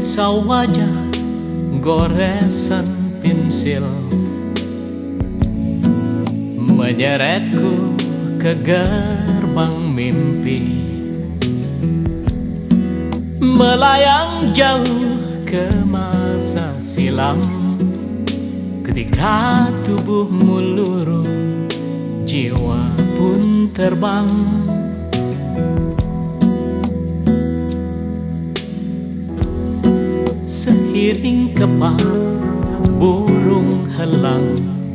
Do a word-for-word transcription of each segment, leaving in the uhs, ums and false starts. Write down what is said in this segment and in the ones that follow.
sketsa wajah goresan pensil menyeretku ke gerbang mimpi, melayang jauh ke masa silam. Ketika tubuhmu luruh, jiwa pun terbang. Seiring kembang burung helang,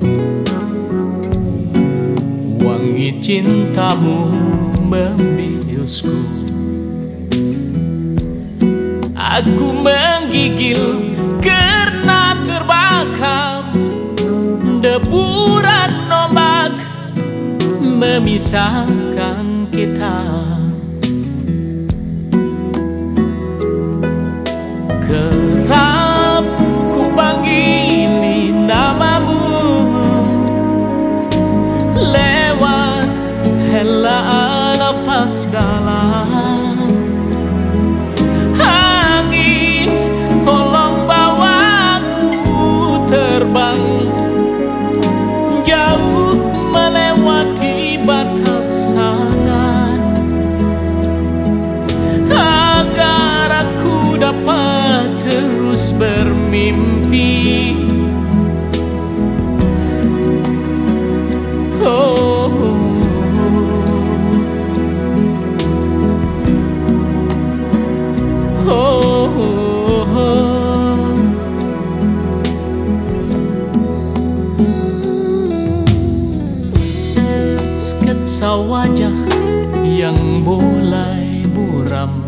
wangi cintamu membiusku. Aku menggigil karena terbakar, deburan ombak memisahkan kita. Kerap ku panggili namamu lewat helaan nafas dalam. Angin tolong bawaku terbang jauh melewati batasan, agar aku dapat terus bermimpi. Oh, oh, oh, oh. Sketsa wajah yang mulai buram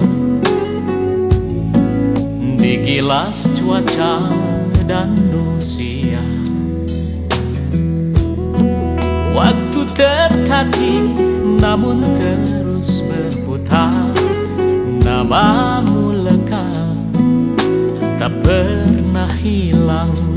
digilas cuaca dan usia. Waktu tertatih namun terus berputar, namamu lekat tak pernah hilang.